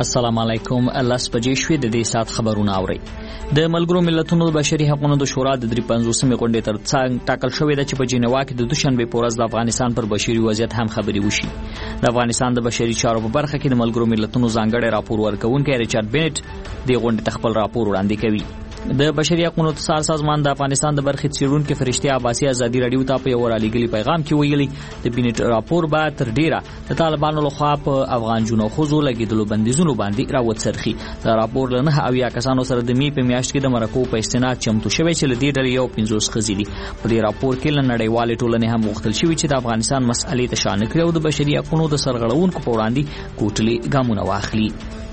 السلام علیکم. لاس بجې شوې د دې سات خبرونه اوري. د ملګرو ملتونو بشري حقوقو د شورا د 53مې غونډې تر څنګ ټاکل شوې ده چې په جنیوا کې د دوشنبه په ورځ د افغانستان پر بشري وضعیت هم خبري وشي. د افغانستان د بشري چارو په برخه کې د ملګرو ملتونو ځانګړی راپور ورکونکي ریچارډ بینټ د غونډې خپل راپور وړاندې کوي. د بشري حقوقو د سازمان د افغانستان د برخې څیړونکو فرشتي عباسي ازادي رادیو ته په یو رالیږلي پیغام کې ویلي د بینټ راپور به تر ډیره د طالبانو لخوا په افغان جنو خوځو لګیدلو بندیزونو باندې راوڅرخي. دا راپور له 9 کسانو سره د می په میاشت کې د مرکو په استناد چمتو شوی چې لدې ډلې یو 50 خزي دي. په دې راپور کې له نړیوالې ټولنې هم غوښتل شوی چې د افغانستان مسئلې ته شان کړي او د بشري حقوقو د سرغړونکو په وړاندې کوټلي ګامونه واخلي.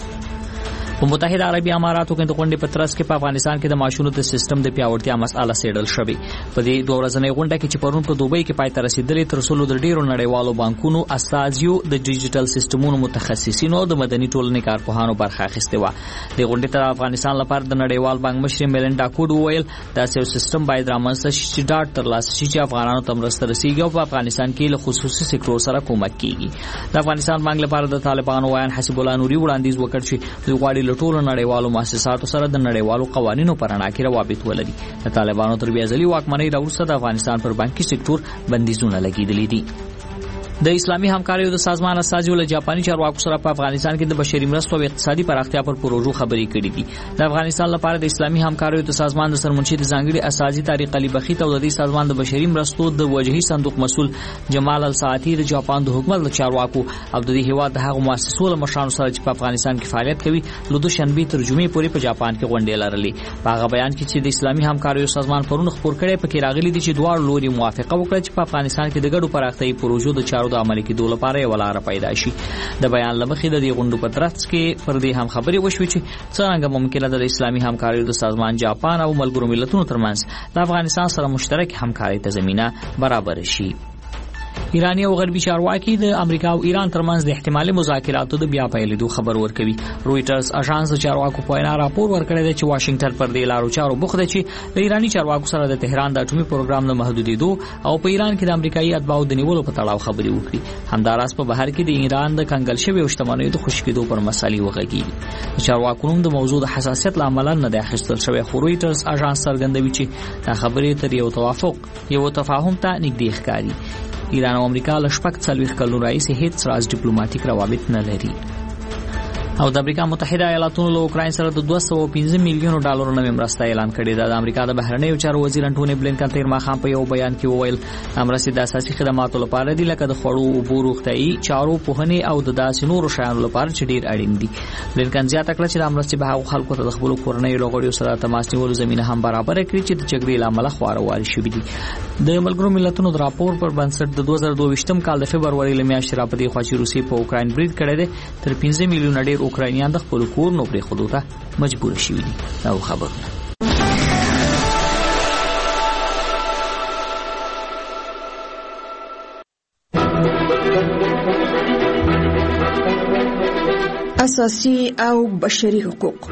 په متحده عربي اماراتو کې د غونډې په ترڅ کې په افغانستان کې د معاشونو د سیستم د پیاوړتیا مسأله سیډل شوې. په دې دوه ورځنۍ غونډه کې چې پرون په دوبۍ کې پای ته رسیدلې تر څو د ډیرو نړیوالو بانکونو استازیو د ډیجیټل سیستمونو متخصصینو او د مدني ټولنې کارپوهانو برخه اخیسته و. د غونډې ته افغانستان لپاره د نړیوال بانک مشر میلنډا کوډ وویل دا سیستم باید رامنځته شي چې ډاټ ترلاسه شي چې افغانانو ته مرسته رسیږي او په افغانستان کې له خصوصي سکتور سره کومک کیږي. د افغانستان بانک لپاره د طالبانو وایي حسب الله نوري وړاندیز وکړ چې دوی غواړي له ټولو نړیوالو مؤسساتو سره د نړیوالو قوانینو پر اړه کې روابط ولري. د طالبانو تر بیا ځلې واکمنۍ راوروسته د افغانستان پر بانکي سکتور بندیزونه لګیدلي دي. د اسلامي همکاریو د سازمان استازیو له جاپاني چارواکو سره په افغانستان کې د بشري مرستو او اقتصادي پراختیا پر پروژو خبرې کړې دي. د افغانستان لپاره د اسلامي همکاریو د سازمان د سرمنشي د ځانګړي استازي طارق علي بخیت او د دې سازمان د بشري مرستو د وجهي صندوق مسؤل جمال الساعتي د جاپان د حکومت له چارواکو او د هیواد د هغو مؤسسو له مشرانو سره چې په افغانستان کې فعالیت کوي له دوشنبه تر جمعې پورې په جاپان کې غونډې لرلې. په هغه بیان کې چې د اسلامي همکاریو سازمان پرون خبر کړي په کې راغلي دي چې دوه لوري موافقه وکړه چې په افغانستان کې د ګډو پراختیايي پروژو د چارو د عملي کېدو لپاره یو لار پیدا شي. د بیان لمخې د دې غونډو په ترڅ کې پر دې هم خبرې وشوې چې څنګه ممکنه ده د اسلامي همکاریو د سازمان جاپان او ملګرو ملتونو ترمنځ د افغانستان سره مشترک همکاري ته زمينه برابر شي. ایرانی او غربي چارواکي د امریکا او ایران ترمنځ د احتمالي مذاکراتو د بیا پیلېدو خبر ورکوي. رويټرز اژانس د چارواکو په وینا راپور ورکړی دی چې واشنگټن پر دې لارو چارو بوخت دی چې د ایرانی چارواکو سره د تهران د اټومي پروګرام نه محدودېدو او په ایران کې د امریکایي اتباعو د نیولو په تړاو خبرې وکړي. همداراز په بهر کې د ایران د کنګل شوی او شتمنیو د خوشکېدو پر مسالې وغږیږي. د چارواکو د موضوع د حساسیت لامل نه د اخیستل شوی. خو رويټرز اژانس څرګندوي چې دا خبرې تر یو توافق یو تفاهم ته نږدې ښکاري. ایران او امریکا له شپږ څلوېښت کلونو راهیسې هیڅ راز ډیپلوماټیک روابط نه لري. او د امریکا متحده ایالاتونو له اوکراین سره د 215 میلیونو ډالرو نوې مرسته اعلان کړې ده. د امریکا د بهرنیو چارو وزیر انټونی بلینکن تیر ماښام په یو بیان کې وویل مرستې د اساسي خدماتو لپاره دي لکه د خوړو اوبو روغتیايي چارو پوهنې او د داسې نورو شیانو لپاره چې ډیر اړین دي. بلینکن زیاته کړه چې د مرستې به هغو خلکو ته د خپلو کورنیو لغړیو سره تماس نیولو زمینه هم برابر کړي چې د جګړې له امله خواره شوي دي. د ملګرو ملتونو د راپور پر بنسټ د 2022 کال د فبرवरी له میاشتې را پدې خوا چې روسیې په اوکراین برید کړی دی تر 15 میلیونه ډیر اوکراینیان د خپل کور نو پرې خودو ته مجبور شوي دي. دا خبرونه اساسي او بشري حقوق.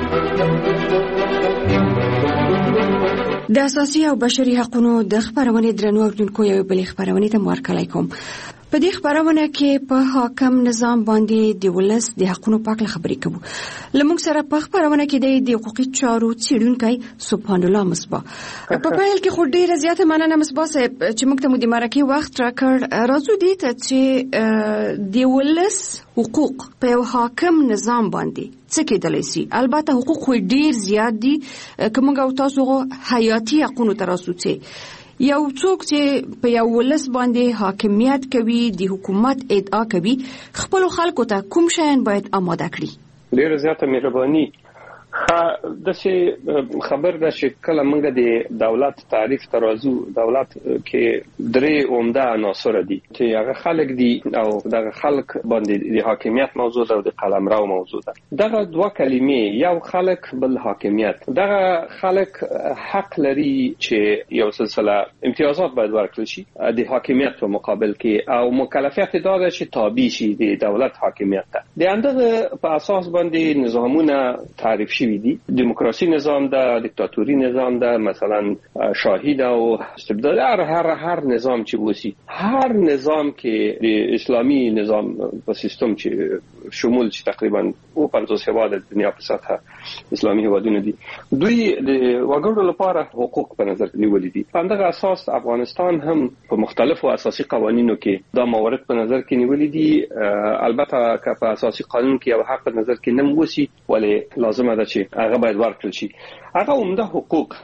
د اساسي او بشري حقوقو د خبرونې درنو اوریدونکو یو بل خبرونه ته مارکلای کوم. په دې خبرونه کې په حاکم نظام باندې د ولس د حقوقو په اړه خبرې کوو. لمونږ سره په خبرونه کې د حقوقي چارو څیړونکی سبحان الله مصباح. په پیل کې خو ډیره زیاته مننه مصباح صاحب چې موږ ته مو د مرکه وخت راکړ. راځو دې ته چې د ولس حقوق په یو حاکم نظام باندې څه کېدلی سي. البته حقوق خو ډیر زیات دي که موږ او تاسو حیاتي حقوقو ته راسو چې یو څوک چې په یو ولس باندې حاکمیت کوي د حکومت ادعا کوي خپل خلکو ته کوم شیان باید آماده کړي. ډیره زیاته مهرباني. د څه خبر ده چې کله موږ د دولت تعریف ترازو دولت کې درې عمده عناصر دي چې هغه خلک دي او دغه خلک باندې د حاکمیت موضوع ده او د قلمرو موضوع ده. دغه دوه کلمې یو خلک بل حاکمیت. دغه خلک حق لري چې یو سلسله امتیازات باید ورکړل شي د حاکمیت په مقابل کې او مکلفیت دا ده چې تابع شي د دولت حاکمیت ته. د اندغه په اساس باندې نظامونه تعریف شوی دي. دیموکراسي نظام ده، دیکتاتوری نظام ده، مثلا شاهی ده او استبداد. هر نظام چې وسی هر نظام کې د اسلامي نظام په سیستم چې شمول چې تقریبا 50 هیواد د دنیا په سطحه اسلامي هیوادونه دي دوی د وګړو لپاره حقوق په نظر کې نیولي دي. په همدغه اساس افغانستان هم په مختلفو اساسي قوانینو کې دا موارد په نظر کې نیولي دي. البته که په اساسي قانون کې یو حق په نظر کې نه موسی ولې لازمه ده چې هغه باید ورکړل شي. هغه عمده حقوق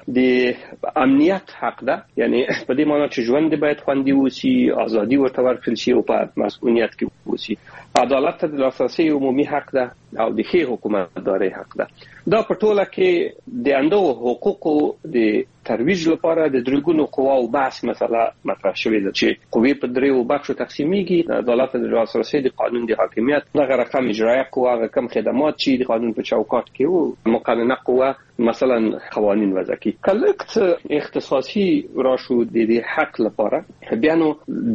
د امنیت حق ده، یعنی په دې معنی چې ژوند باید خوندي وسی، ازادي ورته ورکړل شي او په مسؤلیت کې وسی. عدالت ته د لاسرسي عمومي حق ده او د ښه حکومتداري حق ده. دا په ټوله کې د اندو حقوقو د ترویج لپاره د درګونو قواو بحث مسله مطرح شوې ده چې قوې په دریو بخشو تقسیمیږي. عدالت د لاسرسي د قانون د حاکمیت، هغه رقم اجرایه قوه، هغه کم خدمات چې د قانون په چوکاټ کې او مقننه قوه مثلا قوانین وضع کی. کلکت اختصاصی راشو د حق لپاره بیا نو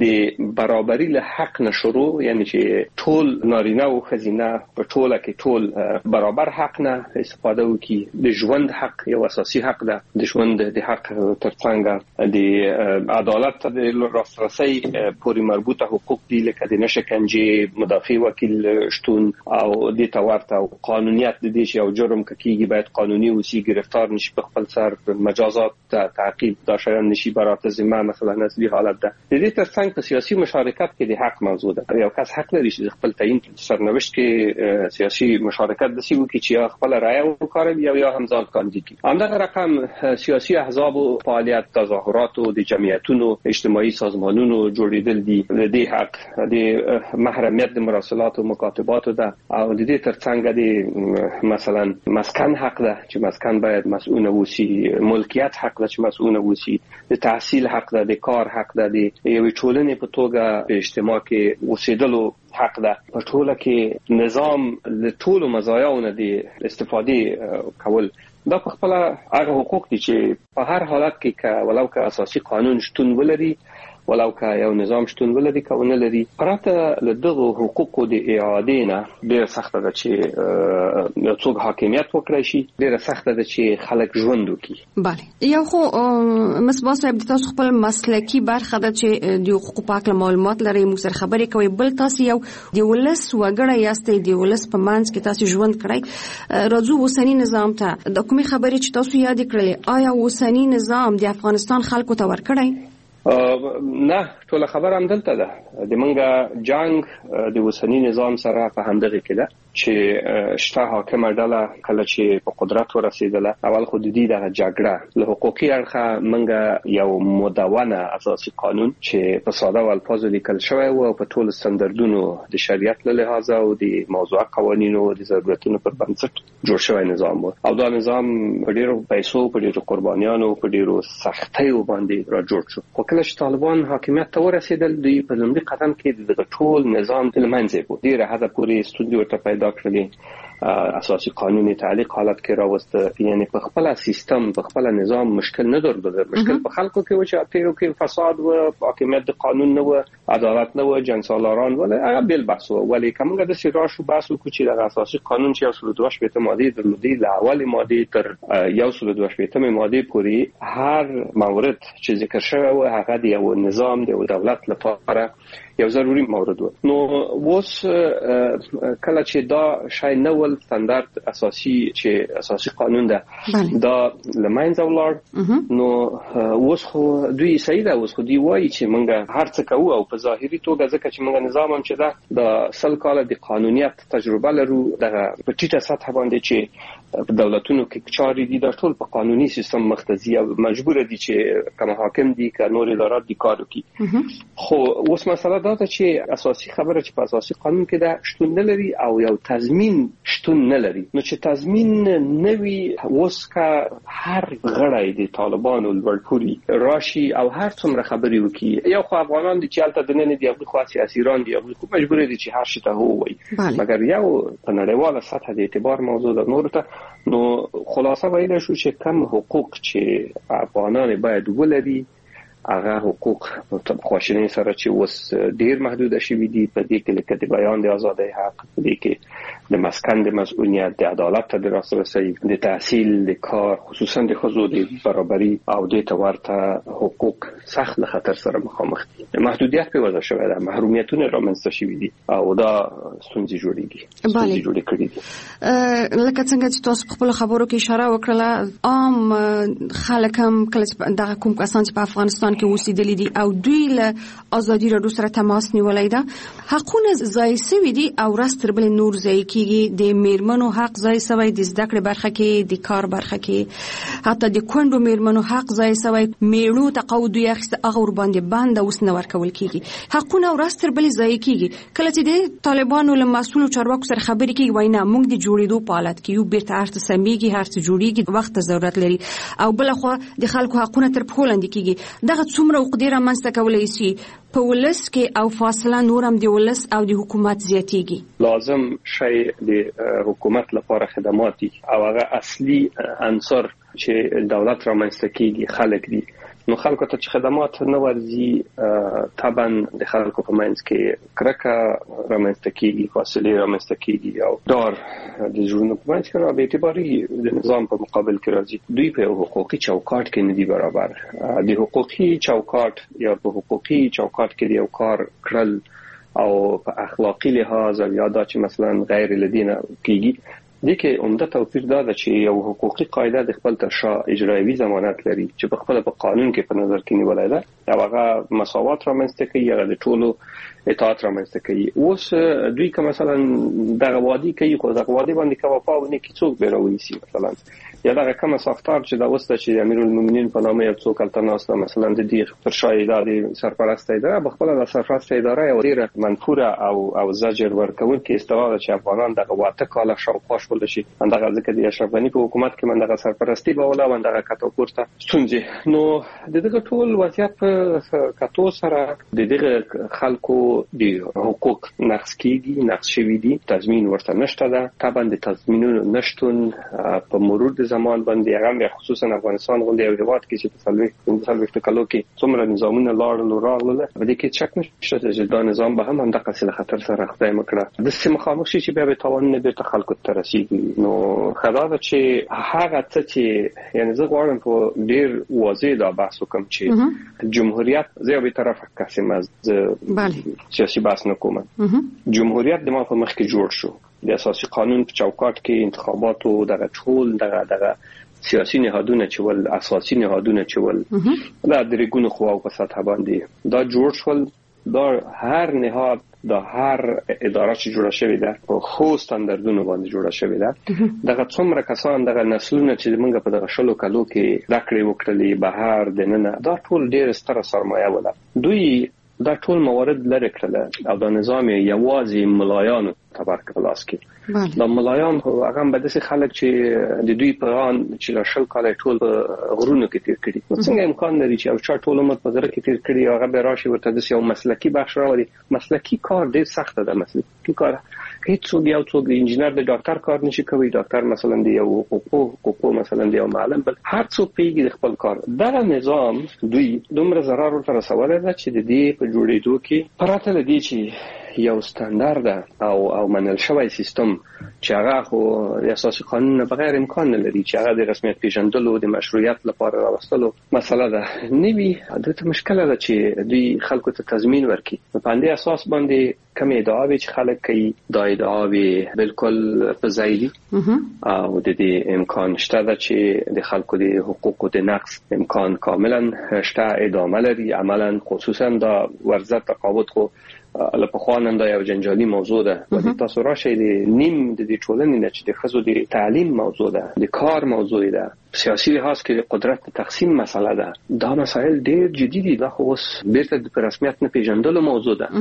د برابری له حق نشرو، یعنی چې ټول نارینه او ښځینه په ټوله کې ټول برابر حق نه استفاده وکړي. د ژوند حق یو اساسي حق ده. د ژوند د حق ترڅنګ د عدالت ته د لاسرسي پورې مربوطه حقوق دي، لکه د نشکنجې، مدافع وکیل شتون او د تورته او قانونیت د دې چې یو جرم کیږي باید قانوني وسی، گرفتار نشي، په خپل سر مجازات تعقیب دا شایان نشي، برات ذمه مثلا اصلي حالت ده. د دې ترڅنګ په سیاسي مشارکت کې د حق موضوع ده. یو کس حق لري چې خپل تعیین سرنوشت کې سیاسي مشارکت د سیو کې چې خپل رائے وکړي یا هم ځان کاندید کړي. همدغه رقم سیاسي احزاب او فعالیت، تظاهرات او د جمعیتونو، اجتماعي سازمانونو جوړیدل دي. د دې حق د محرمیت د مراسلات او مکاتبات ده او د دې ترڅنګ د مثلا مسکن حق ده چې مسکن باید مسئول وسی، ملکیت حق ده چې مسئول وسی، د تحصیل حق ده، د کار حق ده، د یوې ټولنې په توګه په اجتماع کې اوسېدلو حق ده. په ټوله کې نظام له ټولو مزایاونو د استفاده کول دا په خپل هغه حقوق دي چې په هر حالت کې ولو که اساسي قانون شتون ولري، ولو که یو نظام شتون ولري که ونه لري، پرته له دغه حقوقو د اعاده نه ډېر سخت ده چې یو څوک حاکمیت وکړي شي، ډېر سخت ده چې خلک ژوند وکړي. بله، یو خو مصباح صاحب د تاسو خپل مسلکی برخه ده چې د حقوقو په اړه معلومات لري، موږ سره خبرې کوي. بل تاسو یو د ولس وګړی یاستئ، د ولس په منځ کې تاسو ژوند کړی. راځو اوسنی نظام ته. د کومې خبرې چې تاسو یاد کړلې، آیا اوسنی نظام د افغانستان خلکو ته ورکړی؟ نه، ټول خبر هم دلته ده. د منګه جنگ د وسنی نظام سره په همدغه کې ده چې شته حاکمه ډله کله چې په قدرت ورسېدله، اول خو د دې د جګړه له حقوقي اړخه منګه یو مدونه اساسي قانون چې په ساده الفاظو لیکل شوی او په ټول ستاندردونو د شریعت له لحاظ او د موضوع قوانینو د ضرورتونو پر بنسټ جوړ شوی نظام و. او دا نظام په ډیرو پیسو، په ډیرو قربانیانو، په ډیرو سختیو باندې را جوړ شو. خو کله چې طالبان حاکمیت ته ورسېدل، دوی په لومړي قدم کې د ټول نظام له منځه بو ډیره حد پورې ستونزې ورته پیدا کړلې. اساسي قانوني تعلیق حالت کې راوسته، یعنی په خپل سیستم، په خپل نظام مشکل نه درلود. مشکل په خلکو کې و چې اتیرو کې فساد و، حاکمیت د قانون نه و، عدالت نه و، جنګسالاران ول، هغه بل بحث و. ولی کومه د سیراشو بحث وکړي چې د اساسي قانون چې 122 ماده درلودي، له اول ماده تر 122 ماده پورې هر مورد چې ذکر شوی و هغه د یو نظام، د دولت لپاره یو ضروري مورد و. نو اوس کله چې دا شای نول ستاندرد اساسي چې اساسي قانون ده دا لمنځه ولاړ، نو اوس خو دوی صحیح ده، اوس خو دوی وایي چې موږ هر څه کوو او په ظاهري توګه ځکه چې موږ نظام هم چې ده د 100 کال د قانونیت تجربه لرو، دغه په ټیټه سطح باندې چې په دولتونو کې چاري دي دا ټول په قانوني سیستم مختزي او مجبور دي چې کوم حاکم دي که نور ادارات دي کار وکړي. خو اوس مسله دا ده چې اساسي خبره چې په اساسي قانون کې ده شتون نه لري او یو تضمین شتون نه لري. نو چې تضمین نه وي، اوس که هر غړی د طالبانو لوړپوړي راشي او هر څومره خبرې وکړي، یو خو افغانان دي چې هلته دننه دي، هغوی خو سیاسیران دي، هغوی خو مجبور دي چې هر شي ته هو وایي. مګر یو په نړیواله سطح د اعتبار موضوع ده. نور ته نو خلاصه ویل شو چې کم حقوق چې افغانان باید ولري، هغه حقوق په خواشینۍ سره چې اوس ډیر محدود شوي دي. په دې کې لکه د بیان د ازادۍ حق، په دې کې د مسکن د مسؤلیت، د عدالت ته د لاسرسي، د تحصیل، د کار، خصوصا د ښځو د برابري او د ورته حقوق سخت له خطر سره مخامخ دي. محدودیت په وجه شوی ده، محرومیتونه رامنځته شوي دي او دا ستونزې جوړې کړې دي. لکه څنګه چې تاسو په خپل خبرو کې اشاره وکړه، عام خلک هم کله دغه کوم کسان چې په افغانستان کې اوسېدلي دي او دوی له ازادي راډیو سره تماس نیولای ده، حقونه ضایع شوي دي او ورځ تر بلې نور ضایع کیږي. د میرمنو حق ضایع شوی، د زده کړې برخه کې، د کار برخه کې، حتی د کونډو میرمنو حق ضایع شوی. میړو تقاعد یې اخیسته، هغه ور باندې بند اوس نه ورکول کیږي. حقونه ورځ تر بلې ضایع کیږي. کله چې د طالبانو له مسؤلو چارواکو سره خبرې کوي، وایي نه موږ د جوړېدو په حالت کې یو، بیرته هر څه سمېږي، هر څه جوړېږي، وخت ته ضرورت لري. او بلخوا د خلکو حقونه تر پښو لاندې کیږي. دغه څومره عقدې رامنځته کولی شي په ولس کې او فاصله نور هم د ولس او د حکومت زیاتېږي. لازم شی د حکومت لپاره خدمات دي او هغه اصلي عنصر چې دولت رامنځته کیږي خلک دي. نو خلکو ته چې خدمات نه ورځي، طبعا د خلکو په منځ کې کرکه رامنځته کیږي، فاصله رامنځته کیږي او دار د ژوند په منځ کې به اعتباري د نظام په مقابل کې راځي. دوی په حقوقي چوکاټ کې نه دي برابر. د حقوقي چوکاټ یا په حقوقي چوکاټ کې یو کار کړل او په اخلاقی لحاظ یا دا چې مثلا غیر لدینه کیږي، دي کې عمده توپیر دا ده چې یو حقوقي قاعده د خپل تر شا اجرایوي ضمانت لري چې په خپل په قانون کې په نظر کې نیولای ده، او هغه مساوات رامنځته کوي، هغه د ټولو اطاعت رامنځته کوي. اوس دوی که مثلا دغه وادي کوي، خو دغه وادي باندې کوپا ونه کې څوک به راوېسي، مثلا یا دغه کومه ساختار چې دا وسته چې امیرالمؤمنین په نامه یو څوک التناسته مثلا د دې پر شای ادارې سرپرست اداره بخپل د سرپرست اداره یو ډیره منفوره او زجر ورکول کې استواده چې افغانان دغه واته کاله شاوخوا شول شي. دغه ځکه د اشرف غنی په حکومت کې من دغه سرپرستی به ولا من دغه کتو پورته ستونزې. نو دغه ټول وضعیت په کتو سره دغه خلکو د حقوق نقض کیږي، نقض شوی دي، تضمین ورته نشته ده. طبعا د تضمینونو نشټون په مرور د زمان باندې هغه خصوصا افغانستان غونډه یو هیواد کې چې په 15 کلو کې څومره نظامونه لاړل راغله، په دې کې شک نشته چې دا نظام به هم دغه څه خطر سره خدای مکړه د سیمه خاموش شي چې به تاوان نه به خلکو ته رسیږي. نو خدای دا چې هغه څه چې یعنی زه غواړم په ډیر واضح دا بحث وکم چې جمهوریت زه به طرفه قسم از سیاسي بحث نکوم. جمهوریت د ما په مخ کې جوړ شو، د اساسي قانون په چوکاټ کې انتخابات او دغه ټول دغه سیاسي نهادونه چې ول اساسي نهادونه چې ول دا د ریګونو خو په سطح باندې دا جوړ شول. دا هر نهاد دا هر اداره چې جوړه شوې ده په خو ستاندردونو باندې جوړه شوې ده. دغه څومره کسان دغه نسلونه چې موږ په دغه شلو کلو کې دکړې وکړلې بهر دننه، دا ټول ډېر ستره سرمایه ولا. دوی دا ټول موارد لري کړل او دا نظام یوازې ملایانو تبرک پلاس کې. دا ملایان هغه به د خلک چې د دوی په ان چې شل کال ټول غرونو کې تیر کړي، څنګه امکان لري چې او چا ټول عمر په غره کې تیر کړي هغه به راشي ورته د یو مسلکی بخش راوړي. مسلکی کار ډیر سخت ده. مسلکی کار هیڅ یو څوک د انجینر د ډاکټر کار نشي کوي، ډاکټر مثلا دی یو حقوق مثلا دی یو معلم، بل هر څوک پیږي خپل کار. دا نظام دوی دومره ضرر ورته رسول ده چې د دې په جوړېدو کې پراته لدی چې یو ستاندارد او منل شوی سیستم چې هغه خو د اساسي قانون بغیر امکان نه لري چې هغه د رسمیت پیژندلو د مشروعیت لپاره راوستلو مسله ده. نوی دغه مشکله ده چې دوی خلکو ته تضمین ورکړي. په دې اساس باندې کوم ادعاوې چې خلک کوي دا ادعاوې بالکل فضایي او د دې امکان شته ده چې د خلکو د حقوقو د نقض امکان کاملا شته ادامه لري. عملا خصوصا دا ورزه تقاعد خو لکه خوانند یو جنجالي موضوع ده. ولې تاسو راشئ د نیم د دې ټولنې نه چې د خزو د تعلیم موضوع ده، د کار موضوع ده، سیاسي لحاظ کې د قدرت تقسیم مسله ده. دا مسائل ډېر جدي دي. دا خو اوس بیرته د رسمیت نه پیژندلو موضوع ده.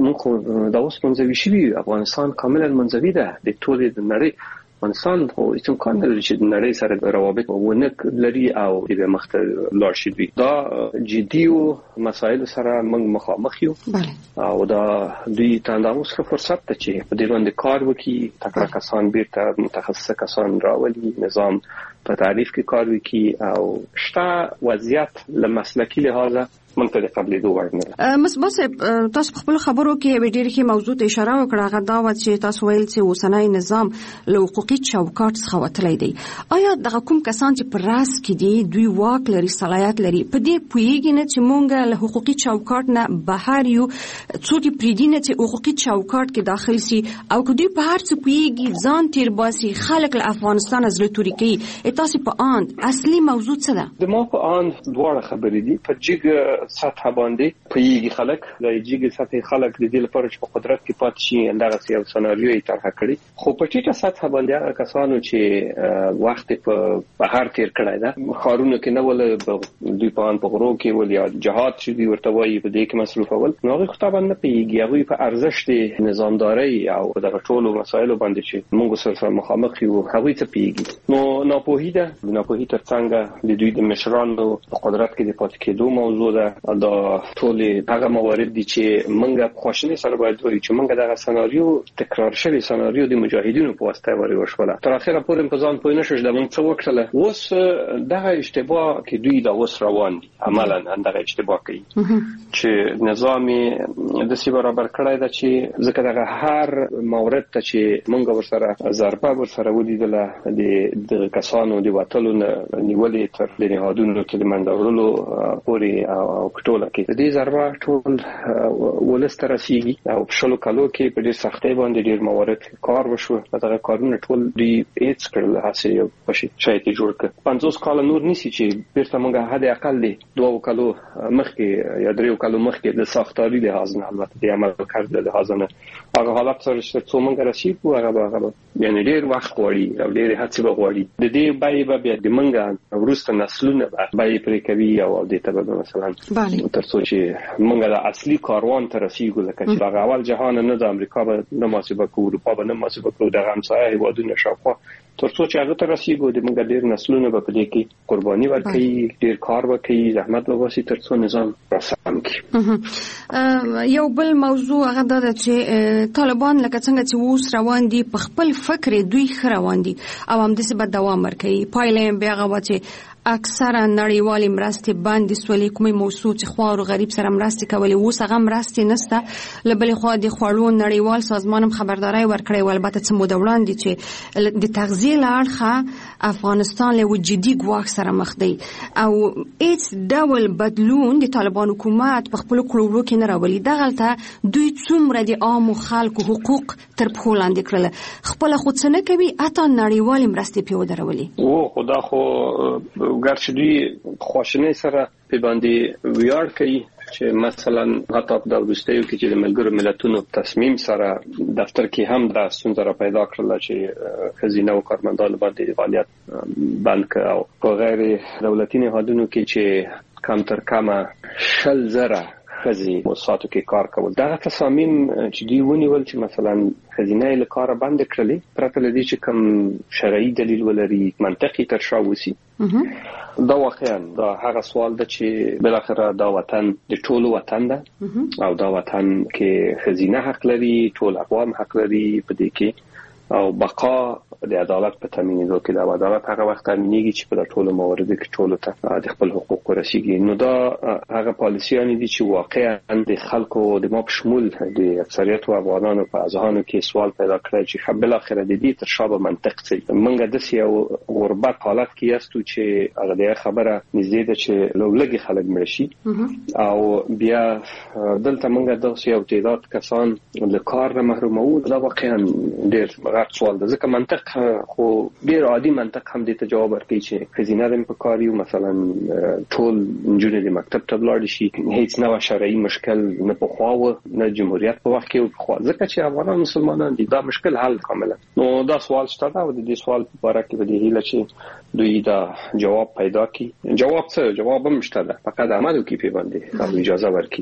موږ دا اوس منځوي شوي، افغانستان کاملا منځوي ده د ټولې د نړۍ. افغانستان خو هیڅ امکان نه لري چې د نړۍ سره روابط ونه لري او د مخته لاړ شي. دا جدي مسایل سره موږ مخامخ یو او دا دوی ته دا اوس فرصت ده چې په دې باندې کار وکړي، تکړه کسان بیرته متخصص کسان راولي، نظام په تعریف کې کار وکړي او شته وضعیت له مسلکی لحاظه موږ ته د قبلېدو وړ نه ده. مصباح صاحب، تاسو په خپل خبرو کې ډېرې ښې موضوع ته اشاره وکړه، هغه دا وه چې تاسو ویل چې اوسنی نظام له حقوقي چوکاټ څخه وتلی دی. آیا دغه کوم کسان چې په راس کې دي دوی واک لري، صلاحیت لري، په دې پوهېږي نه چې موږ له حقوقي چوکاټ نه بهر یو، څوک یې پرېږدي نه چې حقوقي چوکاټ کې داخل سي، او که دوی په هر څه پوهېږي ځان تېر باسي، خلک له افغانستان زړه توري کوي. تاسو په آن اصلي موضوع څه ده؟ د ما په آن دواړه خبرې دي. په جګ سطح باندې پوهېږي خلک، د جګ سطح خلک د دې لپاره چې په قدرت کې پاتې شي همدغسې یو سناریو یې طرحه کړې. خو په ټیټه سطح باندې هغه کسانو چې وخت په بهر تېر کړی ده، ښارونو کې نه ول، دوی په آن په غرو کې ول، یا جهاد چې دوی ورته وایي په دې کې مصروف ول، نو هغوی خو طبعا نه پوهېږي. هغوی په ارزښت نظامدارۍ او دغه ټولو مسایلو باندې چې موږ سره مخامخ یو هغوی ته پوهېږي. نو ناپوهي ده. د ناپوهي تر څنګ د دوی د مشرانو په قدرت کې د پاتې کېدو موضوع ده. دا ټولې هغه موارد دي چې موږ په خواشینۍ سره باید وایو چې موږ دغه سناریو، تکرار شوی سناریو د مجاهدینو په واسطه ورې وشوله. تر اخره پورې په ځان پوه نه شو چې موږ څه وکړله. اوس دغه اشتباه کې دوی دا اوس روان دي، عملاً دغه اشتباه کوي چې نظام داسې برابر کړی ده چې ځکه دغه هر مورد ته چې موږ ورسره ضربه ورسره ولیدله، د کسانو د وتلو نیولې تر د نهادونو کې د منځه وړلو پورې او ټوله کې د دې ضربه ټول ولس ته رسېږي. او په شلو کالو کې په ډېر سختۍ باندې ډېر موارد کار وشو. دغه کارونه ټول دوی هېڅ کړل، هسې یو شاید یې جوړ کړ. 50 کاله نور نیسي چې بیرته موږ حد اقل دی 2 کالو مخکې یا 3 کالو مخکې د ساختاري لحاظ نه، البته د عمل کرد لحاظ نه، هغه حالت سره چې څو موږ رسېږو هغه یعنې ډېر وخت غواړي او ډېرې هڅې به غواړي. د دې بیې به بیا د موږ وروسته نسلونه به بیې پرې کوي او دې ته به مثلا تر څو چې موږ د اصلي کاروان ته رسېږو، لکه چې هغه اول جهان نه د امریکا به نه محاسبه کوو، اروپا به نه محاسبه کوو، دغه همسایه هېوادونه شاوخوا، تر څو چې هغه ته رسېږو د موږ ډېر نسلونه به په دې کې قرباني ورکوي، ډېر کار وکړي، زحمت به وباسي تر څو نظام راسم کړي. یو بل موضوع هغه دا ده چې طالبان لکه څنګه چې اوس روان دي په خپل فکر دوی ښه روان دي او همداسې به دوام ورکوي. پایله یې بیا هغه وه چې اکثره نړیوالې مرستې بندې سولې، کومې موضوع چې خوار او غریب سره مرستې کولې اوس هغه مرستې نشته. له بلې خوا د خوړو نړیوال سازمان هم خبرداری ورکړی و، البته څه موده وړاندې، چې د تغذیې له اړخه افغانستان له یو جدي ګواښ سره مخ دی او هیڅ ډول بدلون د طالبان حکومت په خپلو کړو کې نه راولي. دغلته دوی څومره د عامو خلکو حقوق تر پښو لاندې کړل، خپله خو څه نه کوي، حتی نړیوالې مرستې پرې ودرولې. خدا خو ګرچې دوی خواشینۍ سره په باندې ویاړ کوي چې مثلا حتی د وروستیو کې چې د ملګرو ملتونو تصمیم سره دفتر کې هم دا ستونزه را پیدا کړله چې خزینه او کارمندانو باندې فعالیت بند کړ، او په غیر دولتي نهادونو کې چې کم تر کمه 100,000 خزي موسساتو کې کار کول. دا تصامیم چې دوی ونیول چې مثلا خزینه له کاره بند کړلې، پرته له دې چې کوم شرعي دلیل ولري، منطقي ترشا وسی، دا واقعا دا هغه سوال ده چې بل اخره دا وطن د ټولو وطن ده او دا وطن کې خزینه حق لري، ټول اقوام حق لري په دې کې، او بقا د عدالت په تامینېدو کې د عدالت هغه وخت تامینېږي چې په ټولو مواردو کې ټولو ته د خپل حقوق ورسیږي. نو دا هغه پالیسیانی دي چې واقعا د خلکو د ما په شمول د اکثریت افغانانو په اذهانو کې سوال پیدا کړی چې بل اخره د دې تر شا به منطق څه. موږ د یو غربت حالت کې یاستو چې هغه د خبره نږدې ده چې لوګي خلک مړ شي، او بیا دلته موږ د یو تعداد کسان له کار نه محرومو. دا واقعا ډېر غټ سوال ده، ځکه منطق خو ډیر عادي منطق هم دې ته جواب ورکړي چې خزینه د پکاري، مثلا ټول نجونې د مکتب ته لاړ شي، هیڅ نوع شرعي مشکل نه په خواو نه جمهوریت په وخت کې په خوا، ځکه چې افغانان مسلمانان دي، دا مشکل حل کاملا. نو دا سوال شته او د دې سوال په اړه کې به د هیله چې دوی دا جواب پیدا کړي. جواب څه؟ جواب هم شته ده، فقط عمل وکړي په باندې، اجازه ورکړي.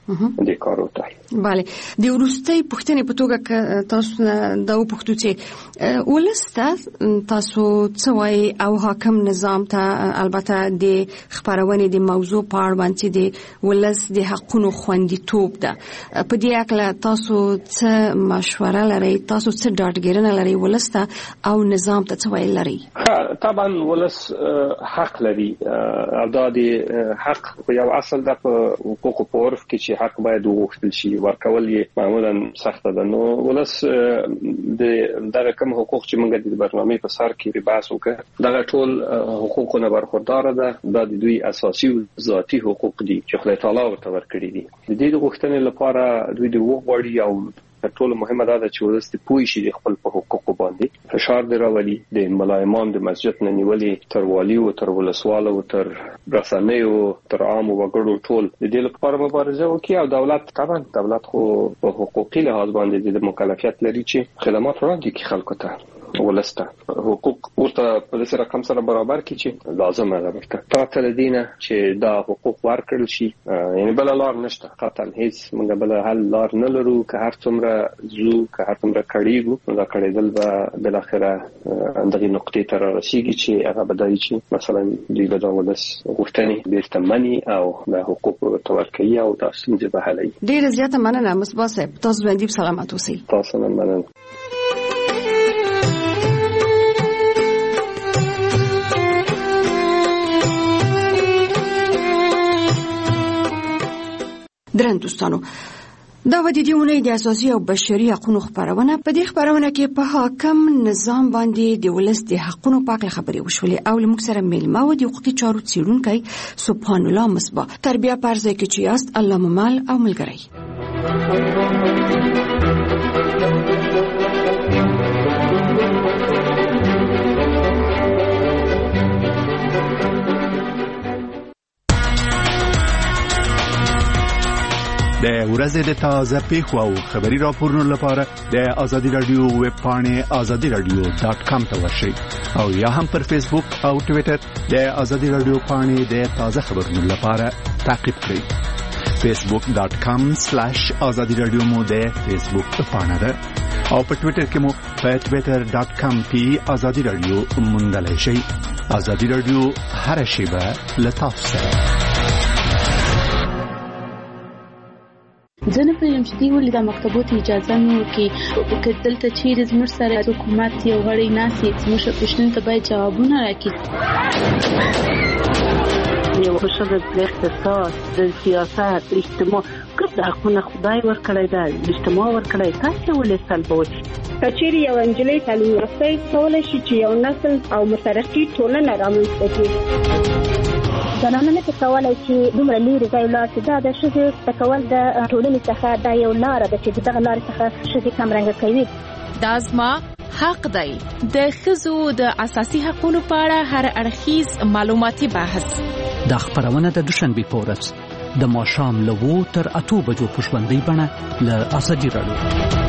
د کارو ته. bale د ورستۍ پښتنې په توګه تاسو دا وپوښتو چې ولسته تاسو څه وایي او حاکم نظام ته البته د خبرونې د موضوع په اړه باندې د ولس د حقونو خوندیتوب ده په دې اړه تاسو څه مشوره لرئ تاسو څه ډاډګیرنه لرئ ولسته او نظام ته څه ویل لرئ؟ طبعا ولس حق لري او دا د حق یو اصل د حقوق په عرف کې چې حق باید وغوښتل شي ورکول یې معمولا سخته ده. نو ولس د دغه کوم حقوق چې موږ د برنامې په سر کې بحث وکړ دغه ټول حقوقونه برخوردار ده. دا د دوی اساسي او ذاتي حقوق دي چې خدای تعالی ورته ورکړي دي. د دې غوښتنې لپاره دوی د وغوړي او ټول مهمه ده چې ولس ته پوي شي خپل په حقوقو باندې فشار دراولي د ملایمان د مسجد نه نیولې تر والی او تر ولسوال او تر رسنیو تر عام وګړو ټول د دې لپاره مبارزه وکړي او دولت طبعا دولت خو په حقوقي لحاظ باندې د مکلفیت لري چې خدمات وړاندې کړي خلکو ته ولسته حقوق ورته په دې رقم سره برابر کړي چې لازمه ده ورته تر دینه چې دا حقوق ورکړل شي. یعنی بل لار نشته قطعا هیڅ موږ بل حل لار نه لرو که هر څومره زو که هر څومره کړيګو دا کړیدل به بل اخره اندغه نقطې ته رسیږي چې هغه بدایي چې مثلا دوی به دا ولس غوښتنې بیرته مني او د حقوق تورکي او تاسو دې به حلي. ډیر زیاته مننه مصباح صاحب تاسو باندې سلامات اوسئ. تاسو نه مننه. درن دوستانو دا و د دې اونۍ د اساسي او بشري حقوقو خبرونه په دې خبرونه کې په حاکم نظام باندې د ولس د حقوقو په اړه خبرې وشولې او لمک سره میلمه و د حقوقي چارو څیړونکي سبحان الله مصباح تربیه پرځای کې چې یاست الله ممال او ملګری. د ورځې د تازه پیښو او خبري راپورونو لپاره د ازادي رادیو ویب پاڼې azadiradio.com ته ورشئ او یا هم پر فیسبوک او ټوئیټر د ازادي رادیو پاڼې د تازه خبرونو لپاره تعقیب کړئ. facebook.com/azadiradio مو د فیسبوک پاڼه ده او په ټوئیټر کې مو په twitter.com/azadiradio موندلای شئ. ازادي رادیو هر شیبه لطف سره. ځنه پرېم چې دی ولې د مکتبوت اجازه مې وکړي که دلته چیرې زموږ سره حکومت یو غړی ناسي زموږ پوښتنې ته باید جوابونه راکړي. یو ښځه د اقتصاد د سیاست اجتماع ګډ حقونه خدای ورکړی دی اجتماع ورکړی تاسو ولې سلبوي کچېری یو انجلۍ تعلیم یافته کولای شي چې یو نسل او مترقي ټولنه رامنځته کړي. زنانه نه کولای چې دومره لري ځای لا چې دا د شذ تکول د ټولنې څخه دا یو لار ده چې دغه لار څخه شذ کمرنګ کوي. دا زما حق دی. د ښځو د اساسي حقوقو په اړه هر اړخیز معلوماتي بحث د خبرونه د دوشنبه په ورځ د ماښام له 2 تر 8 بجو په ژوندۍ بڼه له ازادي رادیو.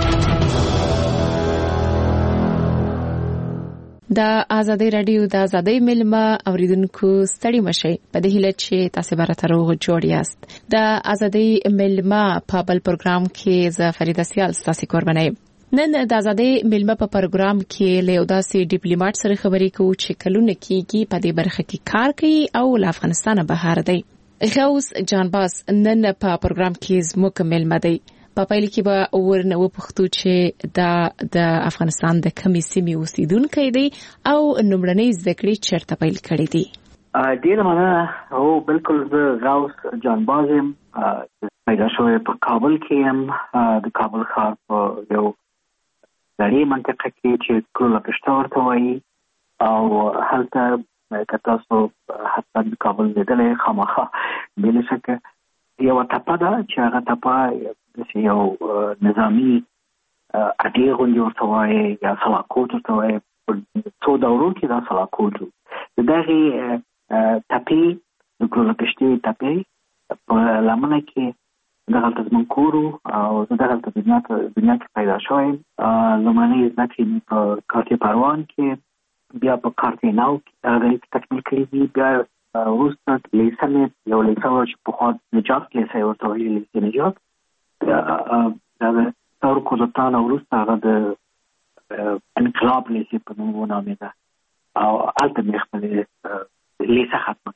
د ازادي رادیو د ازادۍ ملما اوریدونکو ستړي مشي په دې هیله چې تاسو به تر اوسه جوړ یاست. د ازادۍ ملما په بل پروګرام کې ز فریده سیال تاسو قرباني. نن د ازادۍ ملما په پروګرام کې له داسې ډیپلوماټ سره خبرې کوو چې کلونه کېږي په دې برخه کې کار کوي او له افغانستان بهر دی. غوث جانباز نن په پروګرام کې زموږ ملما دی. په پیل کې به ورنه وپوښتو چې د افغانستان د کمې سیمې اوسیدونکي دی او نومړنۍ زده کړې چیرته پیل کړې دي. ډېره مننه. هو بالکل زه غوث جانباز یم. پیدا شوی په کابل کې یم. د کابل ښار په یو لړۍ منطقه کې چې کرولا پشته ورته وایي او هلته که تاسو حتی د کابل لیدلی خامخا بې له شکه یوه تپه ده چې هغه تپه یو نظامی اډې غوندې ورته وایي یا سلاکوټ ورته وایي. په څو دورو کې دا سلاکوټ و. د دغې تپې د کرولا پشتې تپې په لمنه کې دغلته زموږ کور او زه دغلته دنیا کې پیدا شوی. لومړنۍ زده کړې مې په کارتې پروان کې بیا په کارتې ناو کې هغه تکمیل کړي دي. بیا وروسته لیسه مې یو لیسه وه چې پخوا نجات لیسه یې ورته ویلي لیسې نجات دا د څلورو کودتانو وروسته هغه د انقلاب لیسې په نوم ونامېده او هلته مې خپلې لیسه ختمه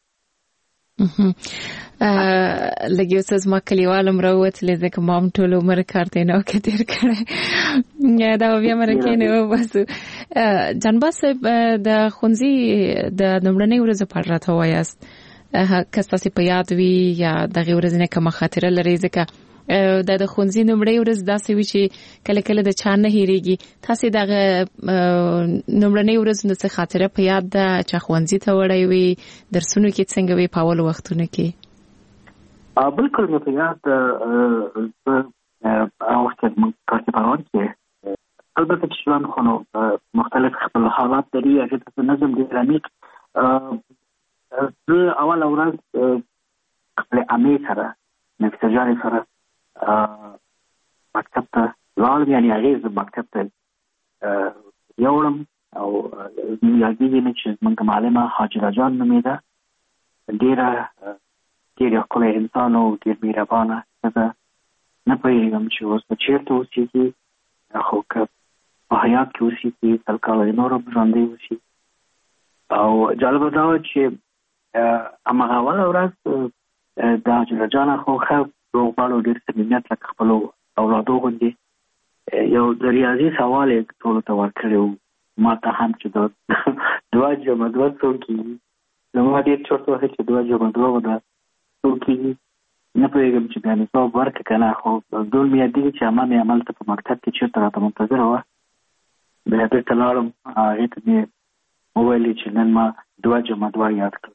لږ یو څه زما کلیوال هم راووتلې ځکه ما هم ټول عمر کار دی نه وکه تېر کړی دا بیا مرکې نه وباسو. جانباز صاحب د ښوونځي د لومړنۍ ورځې په اړه راته ووایاست که ستاسې په یاد وي یا دغې ورځې نه کومه خاطره لرئ ځکه دا د ښوونځي لومړۍ ورځ داسې وي چې کله کله د چا نه هېرېږي. تاسې دغه لومړنۍ ورځ نو څه خاطره په یاد ده چې ښوونځي ته وړی وي درسونو کې څنګه وي په اولو وختونو کې؟ بالکل مې په یاد هغه وخت موږ کار کې پروان کې البته چې ژوند خو نو مختلف خپل حالات لري هغې ته نظم ډېر عمیق. زه اوله ورځ خپلې عمې سره نفیسه جانې سره مکتب ته لاړم یعنې هغې زه مکتب ته یوړم او یادېږي مې چې زموږ معلمه حاجره جان نومېده ډېره ښکلی انسان او ډېر مهربانه ښځه. نه پوهېږم چې اوس به چېرته اوسېږي خو که په حیات کې اوسېږي سل کاله یې نور هم ژوندی اوسي. او جالبه دا وه چې هماغه اوله ورځ د حاجره جانه خو ښه روغبړ او ډېر صمیمیت لکه خپلو اولادو غوندې یو د ریاضي سوال یې ټولو ته ورکړی و ما ته هم چې دا 2 جمع 2 څو کېږي. زما ډېر چورت وهل چې 2 جمع 2 به دا څو کېږي. نه پوهېږم چې بیا مې ځواب ورکړه که نه خو ډول مې یادېږي چې عمه مې هملته په مکتب کې چېرته راته منتظره وه. بیا بېرته لاړم هغې ته مې وویلې چې نن ما 2 جمع 2 یاد کړل.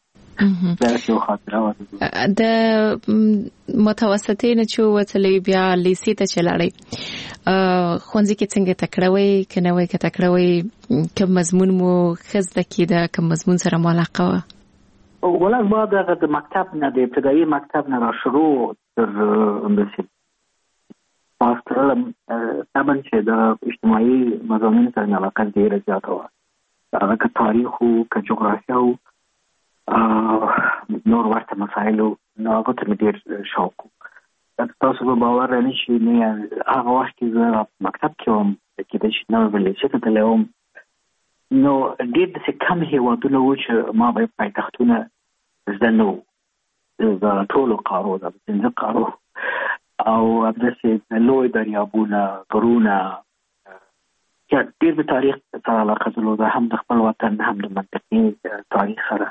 د متوسطې نه چې ووتلې بیا لیسې ته چې لاړئ ښوونځي کې څنګه تکړه وئ که نه وئ که تکړه وئ کوم مضمون مو ښه زده کېده کوم مضمون سره مو علاقه وه؟ ولا ما د مکتب نه د ابتدایي مکتب نه را شروع تر همداسې پاس کړلم طبعا چې د اجتماعي مضامینو سره مې علاقه ډېره زیاته وه هغه که تاریخ وو که جغرافیه وو نور ورته مسایلو نو هغه ته مې ډېر شوق و. تاسو به باور رانه شي نه هغه وخت کې زه مکتب کې وم کېدای شي نوی به لیسې ته تللی وم نو ډېر داسې کم هېوادونه وو چې ما به پایتختونه زده نه وو د ټولو قارو د 15 قارو او همداسې لوی دریابونه غرونه ډېر د تاریخ سره علاقه درلوده هم د خپل وطن هم د منطقې تاریخ سره.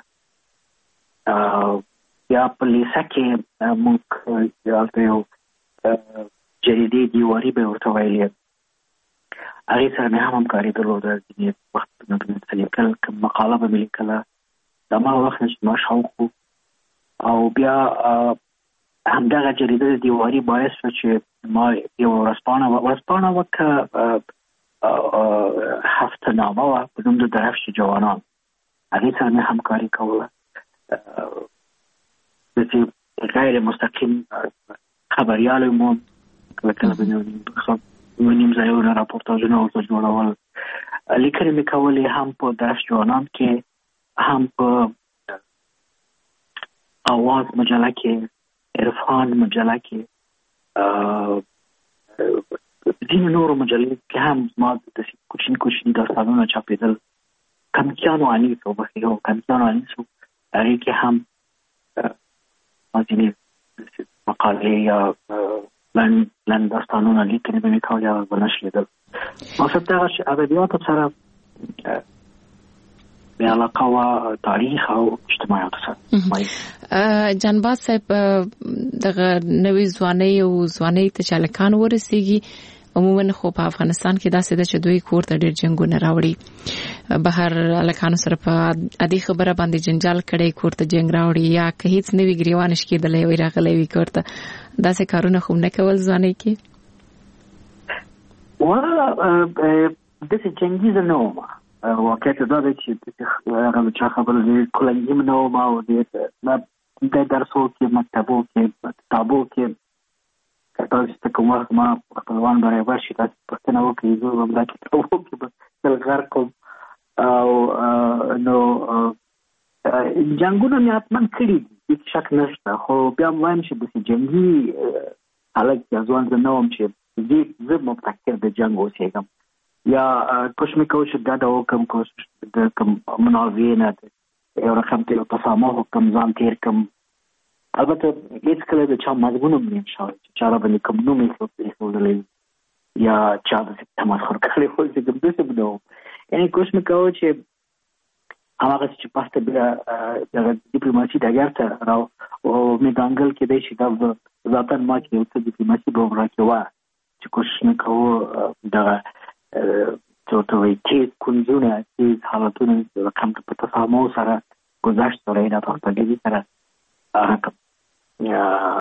یا په لیسه کې موږ هلته یو جریدې دیواري به ورته ویلې هغې سره مې هم همکاري درلوده ځینې وختونه به مې څه لیکل کوم مقاله به مې لیکله د هماغه وخت نه چې ما شوق و او بیا همدغه جریده د دیواري باعث شوه چې ما یو ورځپاڼه وه که هفتهنامه وه په نوم د درفش جوانان هغې سره مې همکاري کوله. داسې غیر مستقیم خبریال یم کله کله به یو نیم ځایونه راپورتاژونه ورته جوړول لیکنې مې کولې هم په درفش جوانان کې هم په آواز مجله کې عرفان مجله کې ځینې نورو مجلې کې هم زما داسې کوچني داستانونه چاپېدل کمکیانو انیس او بخیرو کمکیانو انیس هغې کې هم ځینې مقالې یا لنډ داستانونه لیکنې به مې کولې هغه به نشرېدل. مقصد دغه چې ادبیاتو سره مې علاقه وه تاریخ او اجتماعیاتو سره. جانباز صاحب دغه نوې ځوانۍ او ځوانۍ ته چې هلکان ورسېږي عموما خو په افغانستان کې داسې ده چې دوی کور ته ډېر جنګونه راوړي بهر هلکانو سره په عادي خبره باندې جنجال کړی کور ته جنګ راوړي یا که هیڅ نه وي ګریوان شکېدلی وي راغلی وي کور ته داسې کارونه خو نه کول ځوانۍ کې؟ داسې جنګیزه نه وم واقعیت دا دی چې هغه د چا خبره ډېر کلنګي نه وم او ډېر د درسو کې مکتبو کې کتابو کې که تاسو ته کوم وخت ما خپلوان برابر شي تاسو پوښتنه وکړئ زه به دا کتابو کې به تل غرق کړم او نو جنگونه میاتمن کړي هیڅ شک نشته خو بیا وایم چې د جنگي حالت ځوان زنوم چې زه مبتکر د جنگ اوسېږم یا کوشش میکوم چې دا د حکم کوشش د کوم مناظرې نه یو رقم ته تفاهم حکم ځان تیر کوم البته هیڅ کله د چا مضمون نه شاوه چې چا را باندې کوم نوم یې څه یا چا د تماسخر کړی خو چې کوم څه بده یعنی کوشش میکوم چې هغه چې پاسته د ډیپلوماسي د اړتیا راو او میدانګل کې د شي د ذاتن ما کې یو څه ډیپلوماسي به راکوا چې کوشش میکوم دا ته وایي چې کنځونه چې حالتونه د کم په تفاهم سره گذشت سره نه په دې سره